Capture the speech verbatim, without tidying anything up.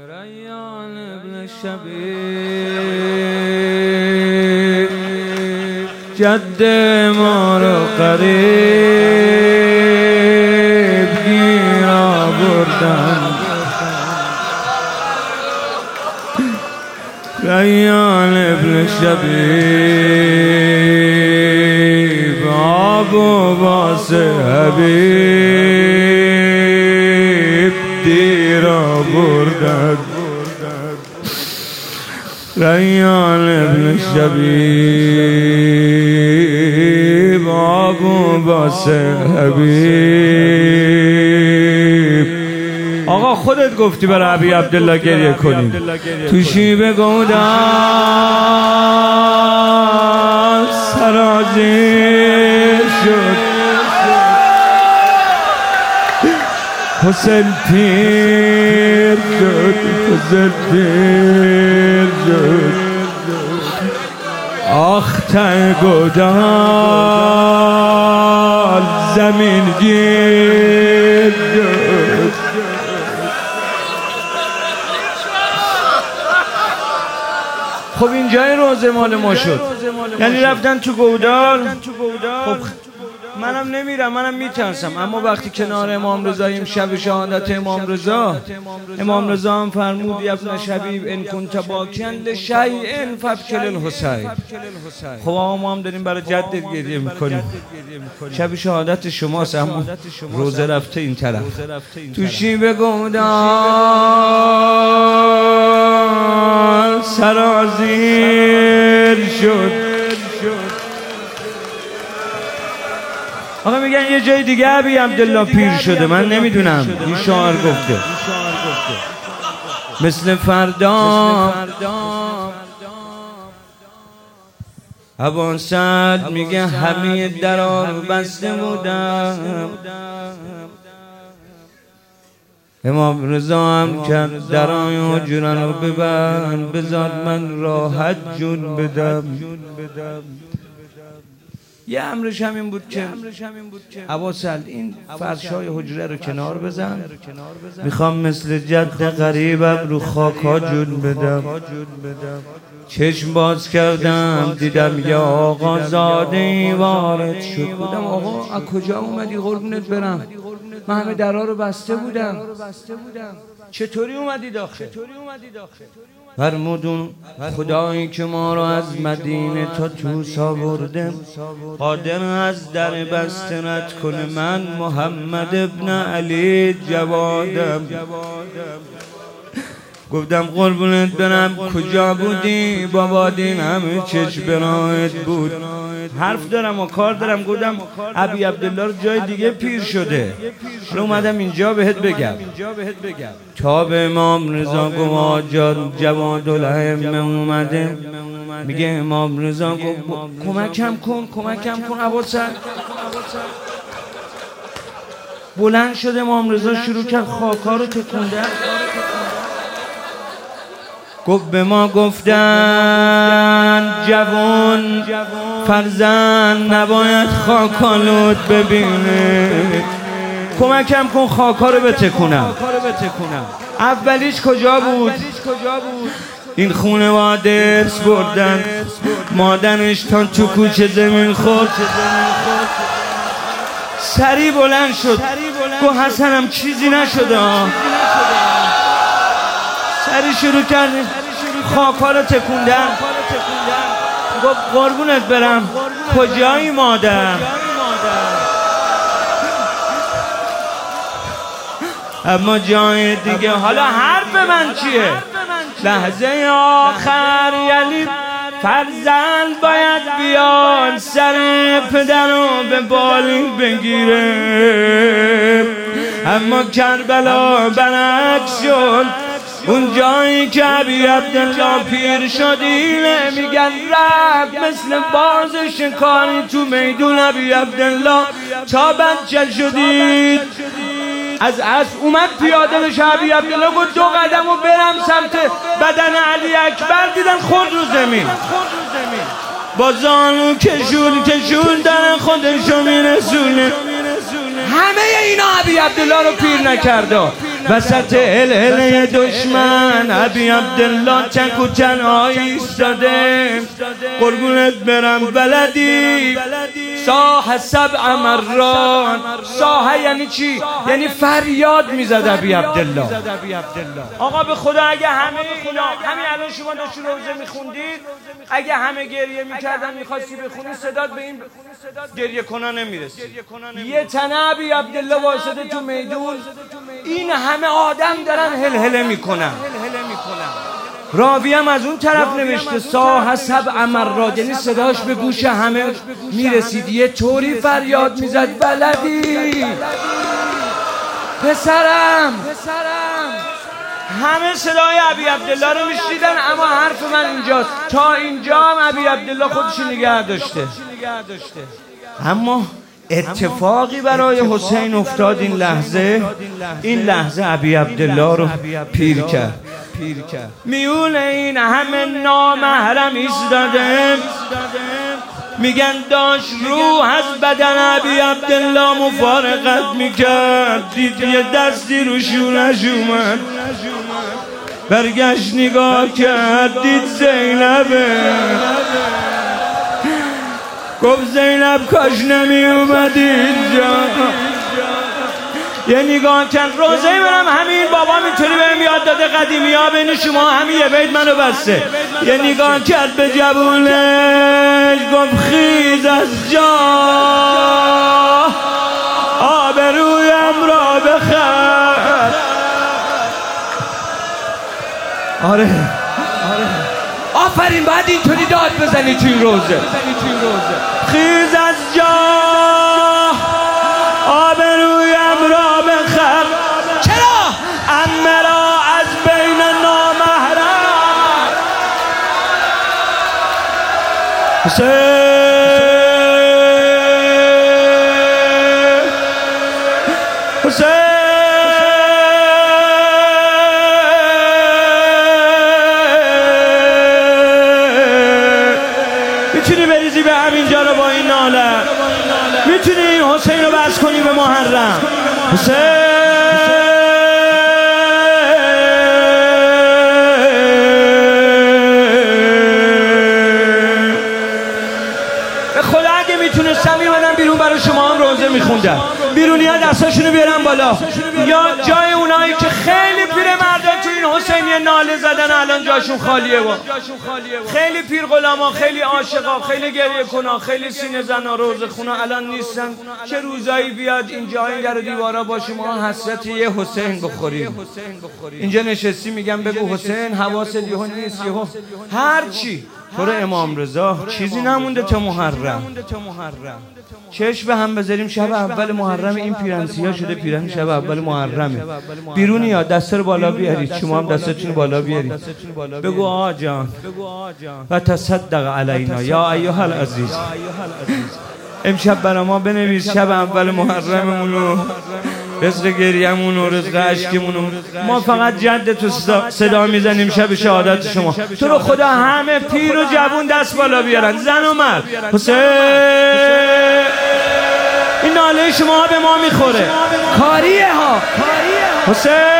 ریان ابن شبیب جد ما رو قریب گیرا بردن. ریان ابن شبیب آب و واسه حبیب دیرا بردن. ریان ابن شبیب آب و واسه حبیب. آقا خودت گفتی برای ابی عبدالله گریه کنیم. تو شیب گودان سرازیر شد، حسین پیر شد، حسین پیر شد. آخته گودان زمین گیر شد. خب اینجای روزه مال ما شد، یعنی رفتن تو گودال. خب منم نمیرم، منم میترسم، اما وقتی کنار امام رضاییم شب شهادت امام رضا، امام رضا هم فرمود یا ابن شبیب ان کنت باکیا لشیء فابکی للحسین. خب آقا ما هم داریم برای جدت گریه میکنیم، شب شهادت شماست، اما روزه رفته این طرف. تو شیب گودال سرازیر شد. آقا میگن یه جای دیگه ابی عبدالله پیر شده، من نمیدونم، این شاعر گفته. مثل فردا ابوسعد میگه همه درا رو بسته بودم، امام رضا هم کرد درای حجره رو ببند، بذار من راحت جون بدم. یه امرش همین بود که ابوسعد این فرشای حجره رو کنار بزن، میخوام مثل جد غریبم رو خاکا جون بدم. چشم باز کردم دیدم یا آقا زاده وارد شد. بودم آقا از کجا اومدی قربونت برم؟ من همه درها رو بسته بودم، چطوری اومدی داخل؟ فرمودون خدایی که ما رو از مدینه تا توس آورده قادر از در بسته رد کنه. من محمد ابن علی جوادم. گفتم قربونت برم کجا بودی؟ بابا دین همه چشم براهت بود. حرف دارم و کار دارم. گفتم ابی عبدالله رو جای دیگه پیر شده، رو اومدم اینجا بهت بگم. تا به امام رضا گفت جان جواد الائمه اومده، میگه امام رضا گفت کمکم کن کمکم کن ابوسعد. بلند شد امام رضا شروع کرد خاکا رو تکوندن. گفت به ما گفتن جوان فرزند نباید خاکالود ببینه، کمکم کن خاکا رو بتکونم. اولیش کجا بود؟ این خونواده ارث بردن، مادرش تا تو کوچه زمین خورد. سری بلند شد گفت حسنم چیزی نشده. سری شروع کردیم خاکا رو تکوندن. گفت قربونت برم کجایی مادر؟ اما جای دیگه. حالا حرف من چیه؟ لحظه آخر یعنی فرزند باید بیاد سر پدر رو به بالین بگیره، اما کربلا برعکس شد. اون جایی که ابی عبدالله پیر شدینه میگن رفت مثل باز شکاری تو میدون ابی عبدالله تا بچه شدید. از اسب اومد پیاده بشه ابی عبدالله گفت دو قدم و برم سمت بدن علی اکبر، دیدن خود رو زمین با زانو کشون کشون دارن خودشو میرسونه. همه اینا ابی عبدالله رو پیر نکرده. وسط هلهله دشمن ابی عبدالله چک و تنها ایستاده. قربونت برم بلدی صاح سبع مرات. صاح یعنی چی؟ یعنی فریاد میزد ابی عبدالله. آقا به خدا اگه همه اینا همین الان شما داشتید روزه میخوندید، اگه همه گریه میکردن میخواستی بخونی صدات به این گریه کنان نمیرسید. یه تنه ابی عبدالله وایساده تو میدون، این همه آدم دارن هلهله میکنن. راوی هم از اون طرف نوشته صاح سبع مرات، یعنی صداش به گوش همه میرسید. یه طوری فریاد میزد بلدی پسرم. همه صدای ابی عبدالله رو میشنیدن، اما حرف من اینجاست. تا اینجا هم ابی عبدالله خودش نگه داشته. اما اتفاقی برای حسین افتاد. این لحظه این لحظه ابی عبدالله رو پیر کرد. میون این همه نامحرم ایستاده، میگن داشت روح از بدن ابی عبدالله مفارقت میکرد. دید یه دستی رو شونش اومد، برگشت نگاه کرد، دید زینبه. گفت زینب کاش نمی اومدی اینجا. یه نگاه کرد، روزه منم همین بابا میتونی بهم یاد داده قدیمی ها، بین شما همین یه بیت منو بسته. یه نگاه کرد به جوونش، گفت خیز از جا آبرویم را بخر. آره آفرین، باید اینطوری داد بزنی توی روزه. خیز از جا آبرویم را بخر. چرا؟ عمه را از بین نامحرم. حسین حسین میتونی بریزی به همینجا رو با این ناله؟ میتونی این حسین رو بس کنی به محرم؟ حسین به خدا اگه میتونستم میمدم بیرون برای شما هم روزه میخوندم. بیرونی ها دستاشونو بیارن بالا. یا جای اونایی که خیلی پیرمردن تو این حسینی ناله زدن الان جاشون خالیه. با خیلی پیر غلاما، خیلی عاشقا، خیلی گریه کنا، خیلی سینه زنا، روزه خونا الان نیستن. چه روزایی بیاد اینجا این در دیوارا با شما حسرت یه حسین بخوریم. اینجا نشستی میگم بگو حسین، حواست یهو نیست، یهو هر چی تو رو امام رضا چیزی نمونده تا محرم. چشم به هم بذاریم شب اول محرم. این پیرنسیا شده پیرن شب اول محرمه. بیرونی ها دست رو بالا بیارید، شما هم دستتون بالا بیارید. بگو آقا جان و تصدق علینا یا ایها العزیز. امشب برای ما بنویس شب اول محرممونو، رزق گریمونو، رزق عشقمونو. ما فقط جد تو صدا, صدا میزنیم شب شهادت شما. تو رو خدا همه پیر و جوون دست بالا بیارن، زن و مرد. حسین این ناله شما به ما میخوره. کاریه ها حسین.